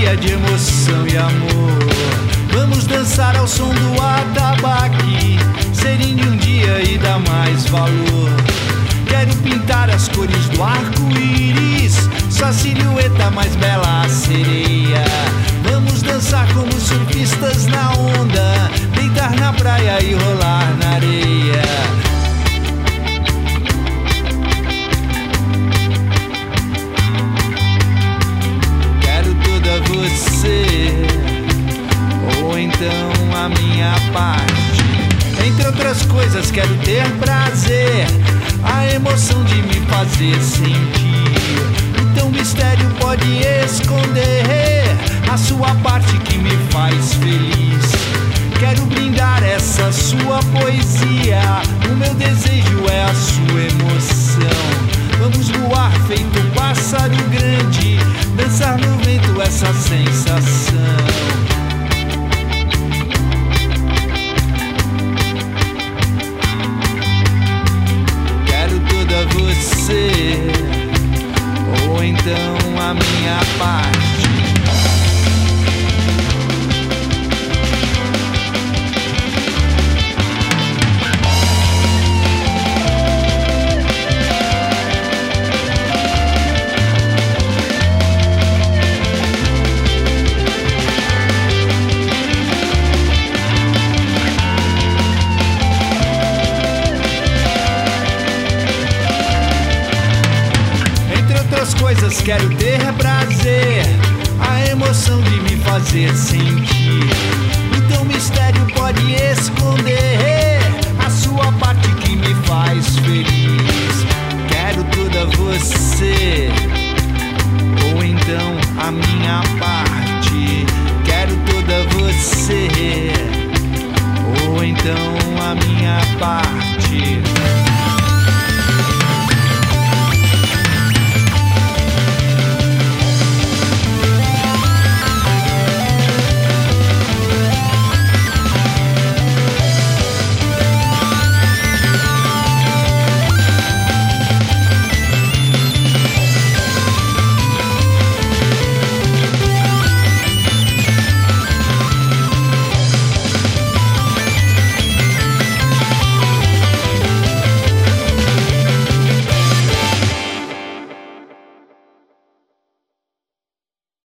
dia de emoção e amor. Vamos dançar ao som do atabaque, serengue um dia e dar mais valor. Quero pintar as cores do arco-íris, sua silhueta mais bela a sereia. Vamos dançar como surfistas na onda, deitar na praia e rolar na areia. Quero toda você, ou então a minha parte. Entre outras coisas quero ter prazer, a emoção de me fazer sentir. Então o mistério pode esconder a sua parte que me faz feliz. Quero brindar essa sua poesia, o meu desejo é a sua emoção. Vamos voar feito um pássaro grande, dançar no vento essa sensação. Você, ou então a minha parte. Coisas quero ter prazer, a emoção de me fazer sentir. Então o mistério pode esconder a sua parte que me faz feliz. Quero toda você, ou então a minha parte.